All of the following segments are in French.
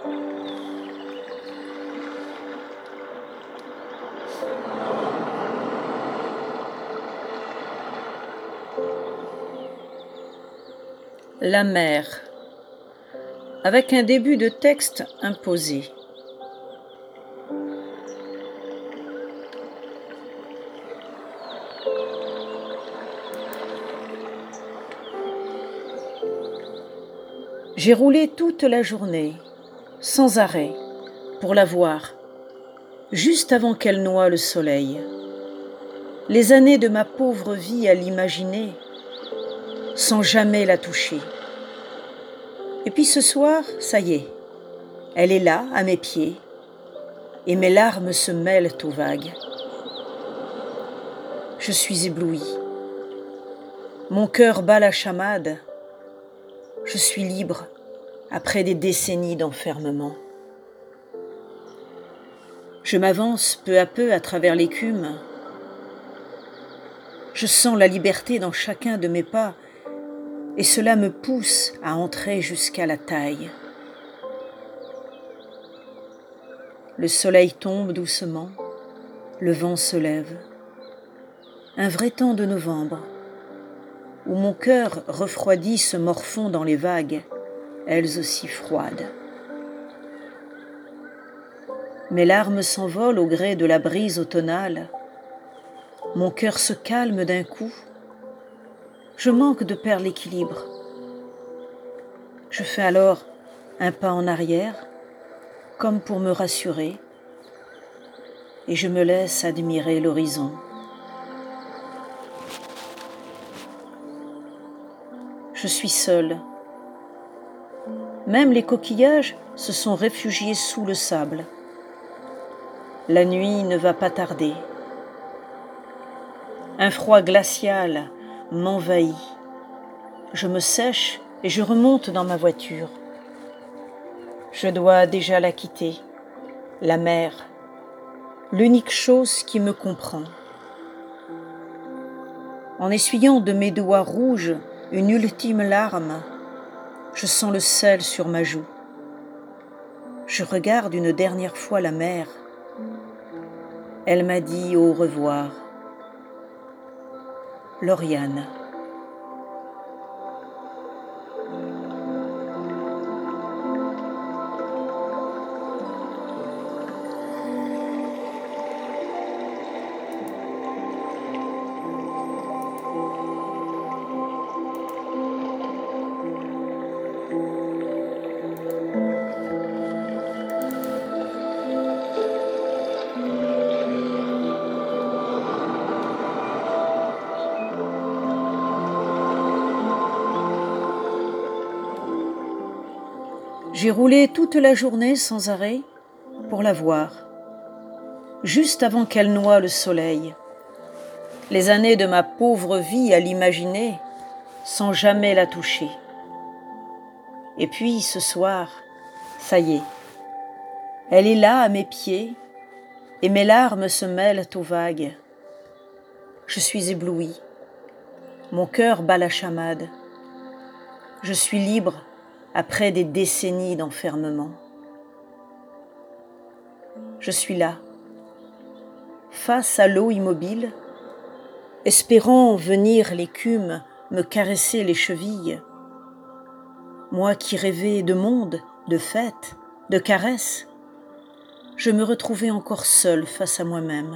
La mer, avec un début de texte imposé. J'ai roulé toute la journée, sans arrêt, pour la voir, juste avant qu'elle noie le soleil. Les années de ma pauvre vie à l'imaginer, sans jamais la toucher. Et puis ce soir, ça y est, elle est là, à mes pieds, et mes larmes se mêlent aux vagues. Je suis éblouie. Mon cœur bat la chamade. Je suis libre, après des décennies d'enfermement. Je m'avance peu à peu à travers l'écume. Je sens la liberté dans chacun de mes pas, et cela me pousse à entrer jusqu'à la taille. Le soleil tombe doucement, le vent se lève. Un vrai temps de novembre, où mon cœur refroidi se morfond dans les vagues, elles aussi froides. Mes larmes s'envolent au gré de la brise automnale. Mon cœur se calme d'un coup. Je manque de perdre l'équilibre. Je fais alors un pas en arrière, comme pour me rassurer, et je me laisse admirer l'horizon. Je suis seule. Même les coquillages se sont réfugiés sous le sable. La nuit ne va pas tarder. Un froid glacial m'envahit. Je me sèche et je remonte dans ma voiture. Je dois déjà la quitter, la mer, l'unique chose qui me comprend. En essuyant de mes doigts rouges une ultime larme, je sens le sel sur ma joue. Je regarde une dernière fois la mer. Elle m'a dit au revoir. Lauriane. J'ai roulé toute la journée sans arrêt pour la voir, juste avant qu'elle noie le soleil. Les années de ma pauvre vie à l'imaginer, sans jamais la toucher. Et puis ce soir, ça y est, elle est là à mes pieds, et mes larmes se mêlent aux vagues. Je suis éblouie, mon cœur bat la chamade. Je suis libre après des décennies d'enfermement. Je suis là, face à l'eau immobile, espérant venir l'écume me caresser les chevilles. Moi qui rêvais de monde, de fêtes, de caresses, je me retrouvais encore seule face à moi-même,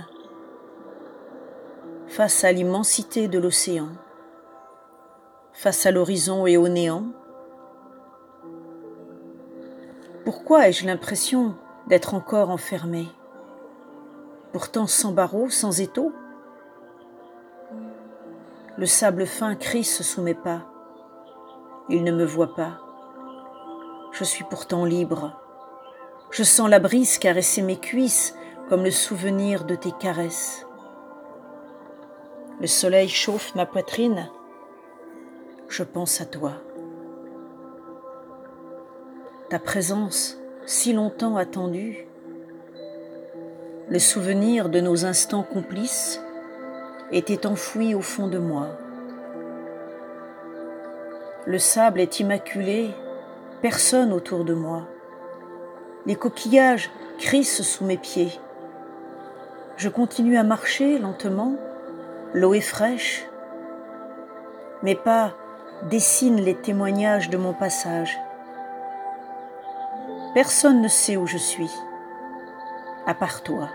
face à l'immensité de l'océan, face à l'horizon et au néant. Pourquoi ai-je l'impression d'être encore enfermée, pourtant sans barreaux, sans étaux? Le sable fin crisse sous mes pas. Il ne me voit pas. Je suis pourtant libre. Je sens la brise caresser mes cuisses comme le souvenir de tes caresses. Le soleil chauffe ma poitrine. Je pense à toi. Ta présence, si longtemps attendue, le souvenir de nos instants complices était enfoui au fond de moi. Le sable est immaculé, personne autour de moi. les coquillages crissent sous mes pieds. Je continue à marcher lentement, l'eau est fraîche. Mes pas dessinent les témoignages de mon passage. Personne ne sait où je suis, à part toi.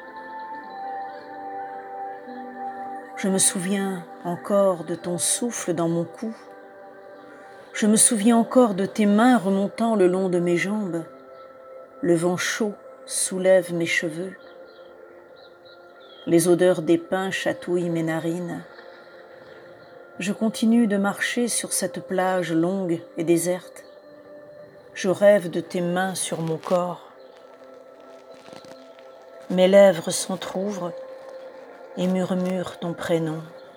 Je me souviens encore de ton souffle dans mon cou. Je me souviens encore de tes mains remontant le long de mes jambes. Le vent chaud soulève mes cheveux. Les odeurs des pins chatouillent mes narines. Je continue de marcher sur cette plage longue et déserte. Je rêve de tes mains sur mon corps. Mes lèvres s'entr'ouvrent et murmurent ton prénom.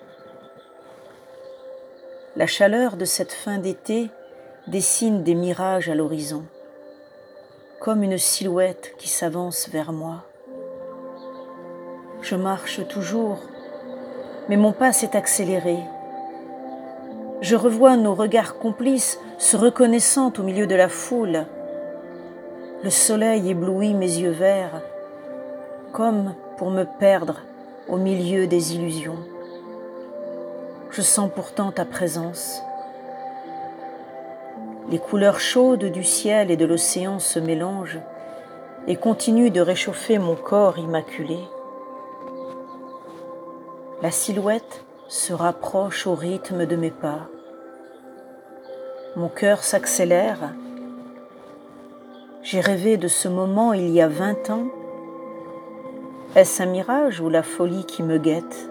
La chaleur de cette fin d'été dessine des mirages à l'horizon, comme une silhouette qui s'avance vers moi. Je marche toujours, mais mon pas s'est accéléré. Je revois nos regards complices se reconnaissant au milieu de la foule. Le soleil éblouit mes yeux verts, comme pour me perdre au milieu des illusions. Je sens pourtant ta présence. Les couleurs chaudes du ciel et de l'océan se mélangent et continuent de réchauffer mon corps immaculé. La silhouette se rapproche au rythme de mes pas. Mon cœur s'accélère. J'ai rêvé de ce moment il y a 20 ans. Est-ce un mirage ou la folie qui me guette?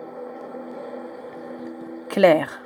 Claire.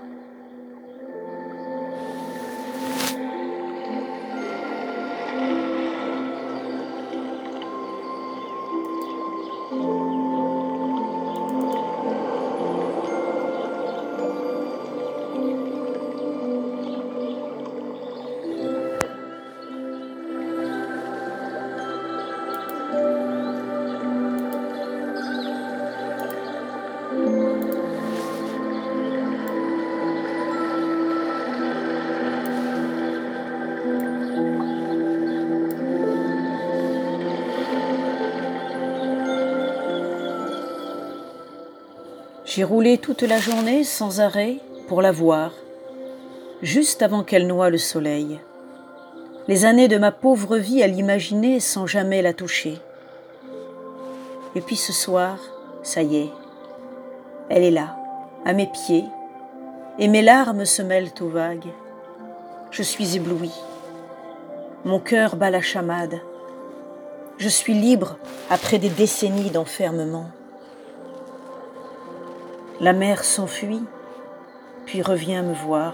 J'ai roulé toute la journée sans arrêt pour la voir, juste avant qu'elle noie le soleil. Les années de ma pauvre vie à l'imaginer sans jamais la toucher. Et puis ce soir, ça y est, elle est là, à mes pieds, et mes larmes se mêlent aux vagues. Je suis éblouie. Mon cœur bat la chamade. Je suis libre après des décennies d'enfermement. La mer s'enfuit, puis revient me voir.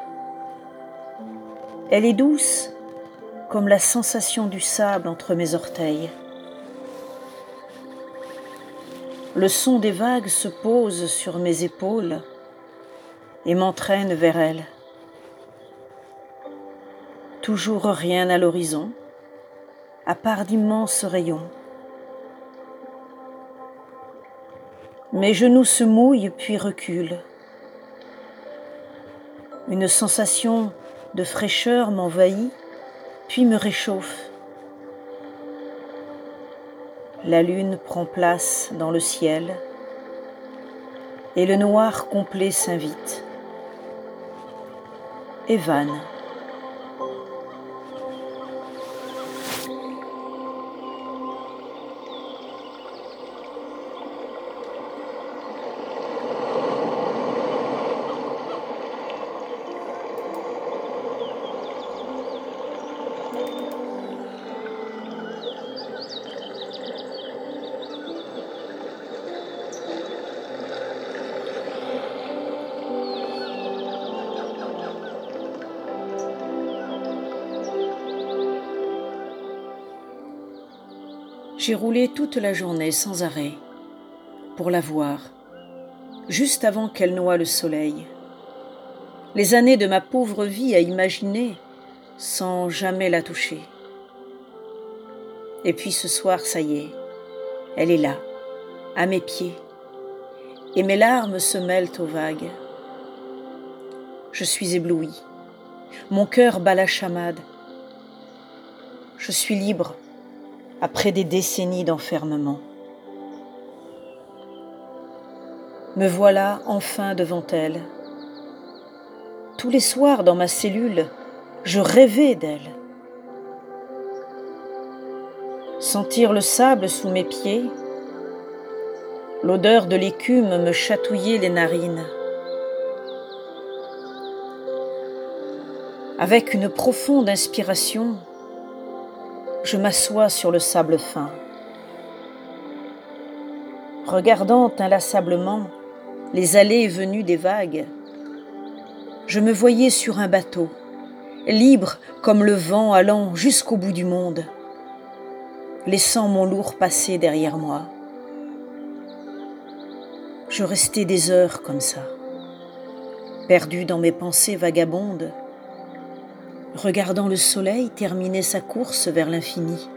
Elle est douce, comme la sensation du sable entre mes orteils. Le son des vagues se pose sur mes épaules et m'entraîne vers elle. Toujours rien à l'horizon, à part d'immenses rayons. Mes genoux se mouillent puis reculent. Une sensation de fraîcheur m'envahit, puis me réchauffe. La lune prend place dans le ciel et le noir complet s'invite. Evan. J'ai roulé toute la journée sans arrêt pour la voir, juste avant qu'elle noie le soleil. Les années de ma pauvre vie à imaginer sans jamais la toucher. Et puis ce soir, ça y est, elle est là, à mes pieds, et mes larmes se mêlent aux vagues. Je suis éblouie, mon cœur bat la chamade. Je suis libre après des décennies d'enfermement. Me voilà enfin devant elle. Tous les soirs dans ma cellule, je rêvais d'elle. Sentir le sable sous mes pieds, l'odeur de l'écume me chatouillait les narines. Avec une profonde inspiration, je m'assois sur le sable fin. Regardant inlassablement les allées et venues des vagues, je me voyais sur un bateau, libre comme le vent allant jusqu'au bout du monde, laissant mon lourd passé derrière moi. Je restais des heures comme ça, perdu dans mes pensées vagabondes, regardant le soleil terminer sa course vers l'infini.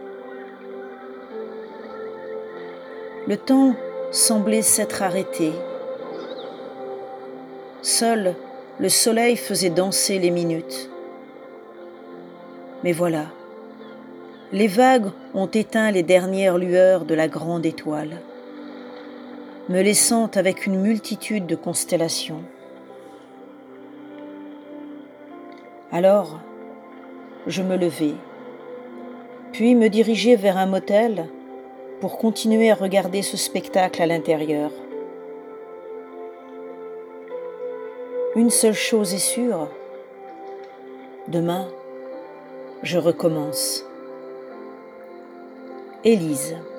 Le temps semblait s'être arrêté. Seul le soleil faisait danser les minutes. Mais voilà, les vagues ont éteint les dernières lueurs de la grande étoile, me laissant avec une multitude de constellations. Alors, je me levai, puis me dirigeai vers un motel pour continuer à regarder ce spectacle à l'intérieur. Une seule chose est sûre, demain, je recommence. Élise.